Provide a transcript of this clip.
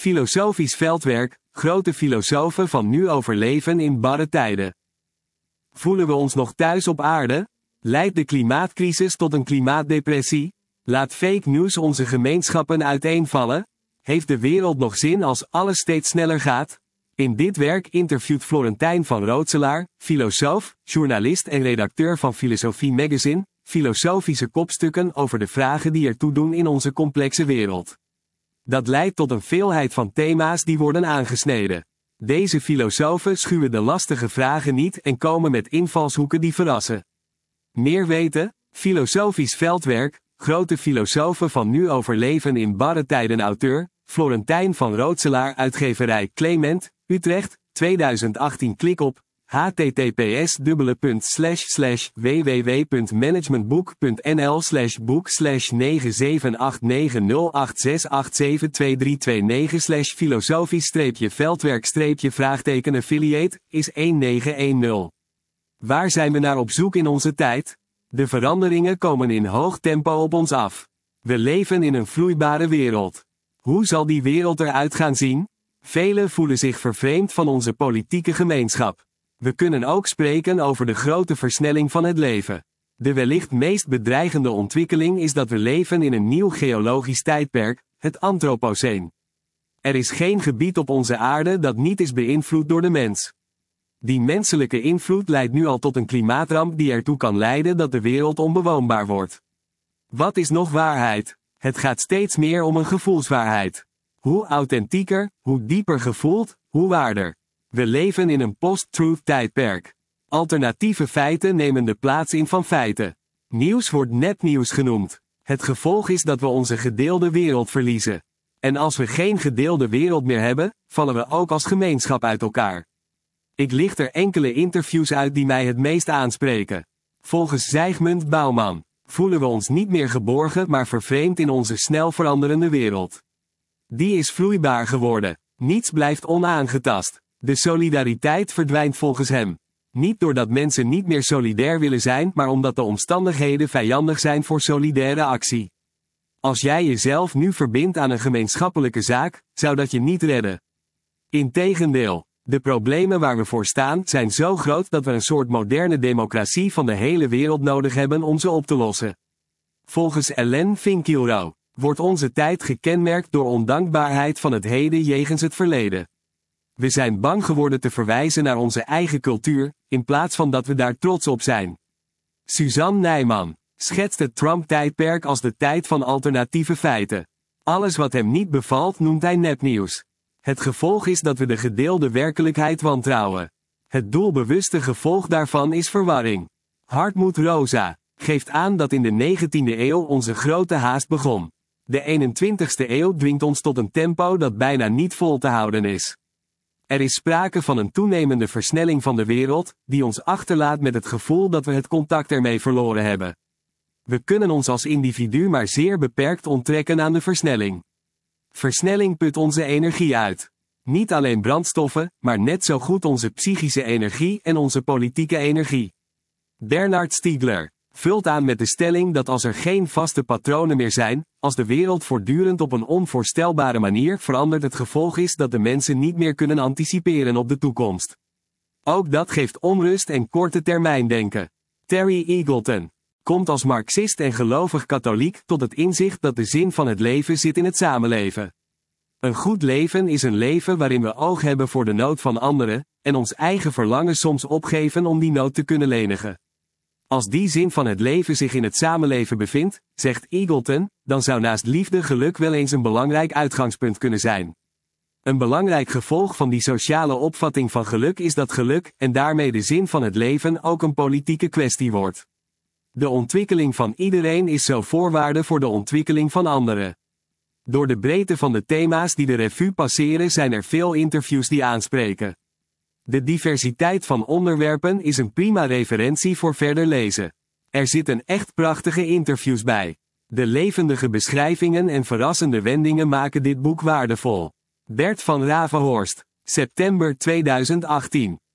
Filosofisch veldwerk, grote filosofen van nu overleven in barre tijden. Voelen we ons nog thuis op aarde? Leidt de klimaatcrisis tot een klimaatdepressie? Laat fake news onze gemeenschappen uiteenvallen? Heeft de wereld nog zin als alles steeds sneller gaat? In dit werk interviewt Florentijn van Rootselaar, filosoof, journalist en redacteur van Filosofie Magazine, filosofische kopstukken over de vragen die ertoe doen in onze complexe wereld. Dat leidt tot een veelheid van thema's die worden aangesneden. Deze filosofen schuwen de lastige vragen niet en komen met invalshoeken die verrassen. Meer weten? Filosofisch veldwerk, grote filosofen van nu overleven in barre tijden auteur, Florentijn van Rootselaar uitgeverij Clement, Utrecht, 2018 klik op https://www.managementboek.nl/boek/9782329/filosofisch-veldwerk-affiliate is 1910. Waar zijn we naar op zoek in onze tijd? De veranderingen komen in hoog tempo op ons af. We leven in een vloeibare wereld. Hoe zal die wereld eruit gaan zien? Velen voelen zich vervreemd van onze politieke gemeenschap. We kunnen ook spreken over de grote versnelling van het leven. De wellicht meest bedreigende ontwikkeling is dat we leven in een nieuw geologisch tijdperk, het Anthropoceen. Er is geen gebied op onze aarde dat niet is beïnvloed door de mens. Die menselijke invloed leidt nu al tot een klimaatramp die ertoe kan leiden dat de wereld onbewoonbaar wordt. Wat is nog waarheid? Het gaat steeds meer om een gevoelswaarheid. Hoe authentieker, hoe dieper gevoeld, hoe waarder. We leven in een post-truth tijdperk. Alternatieve feiten nemen de plaats in van feiten. Nieuws wordt nepnieuws genoemd. Het gevolg is dat we onze gedeelde wereld verliezen. En als we geen gedeelde wereld meer hebben, vallen we ook als gemeenschap uit elkaar. Ik licht er enkele interviews uit die mij het meest aanspreken. Volgens Zygmunt Bauman voelen we ons niet meer geborgen maar vervreemd in onze snel veranderende wereld. Die is vloeibaar geworden. Niets blijft onaangetast. De solidariteit verdwijnt volgens hem. Niet doordat mensen niet meer solidair willen zijn, maar omdat de omstandigheden vijandig zijn voor solidaire actie. Als jij jezelf nu verbindt aan een gemeenschappelijke zaak, zou dat je niet redden. Integendeel, de problemen waar we voor staan zijn zo groot dat we een soort moderne democratie van de hele wereld nodig hebben om ze op te lossen. Volgens Ellen Finkielro wordt onze tijd gekenmerkt door ondankbaarheid van het heden jegens het verleden. We zijn bang geworden te verwijzen naar onze eigen cultuur, in plaats van dat we daar trots op zijn. Suzanne Nijman schetst het Trump-tijdperk als de tijd van alternatieve feiten. Alles wat hem niet bevalt noemt hij nepnieuws. Het gevolg is dat we de gedeelde werkelijkheid wantrouwen. Het doelbewuste gevolg daarvan is verwarring. Hartmut Rosa geeft aan dat in de 19e eeuw onze grote haast begon. De 21ste eeuw dwingt ons tot een tempo dat bijna niet vol te houden is. Er is sprake van een toenemende versnelling van de wereld, die ons achterlaat met het gevoel dat we het contact ermee verloren hebben. We kunnen ons als individu maar zeer beperkt onttrekken aan de versnelling. Versnelling put onze energie uit. Niet alleen brandstoffen, maar net zo goed onze psychische energie en onze politieke energie. Bernard Stiegler vult aan met de stelling dat als er geen vaste patronen meer zijn, als de wereld voortdurend op een onvoorstelbare manier verandert, het gevolg is dat de mensen niet meer kunnen anticiperen op de toekomst. Ook dat geeft onrust en korte termijn denken. Terry Eagleton komt als marxist en gelovig katholiek tot het inzicht dat de zin van het leven zit in het samenleven. Een goed leven is een leven waarin we oog hebben voor de nood van anderen, en ons eigen verlangen soms opgeven om die nood te kunnen lenigen. Als die zin van het leven zich in het samenleven bevindt, zegt Eagleton, dan zou naast liefde geluk wel eens een belangrijk uitgangspunt kunnen zijn. Een belangrijk gevolg van die sociale opvatting van geluk is dat geluk, en daarmee de zin van het leven, ook een politieke kwestie wordt. De ontwikkeling van iedereen is zo voorwaarde voor de ontwikkeling van anderen. Door de breedte van de thema's die de revue passeren zijn er veel interviews die aanspreken. De diversiteit van onderwerpen is een prima referentie voor verder lezen. Er zitten echt prachtige interviews bij. De levendige beschrijvingen en verrassende wendingen maken dit boek waardevol. Bert van Ravenhorst, september 2018.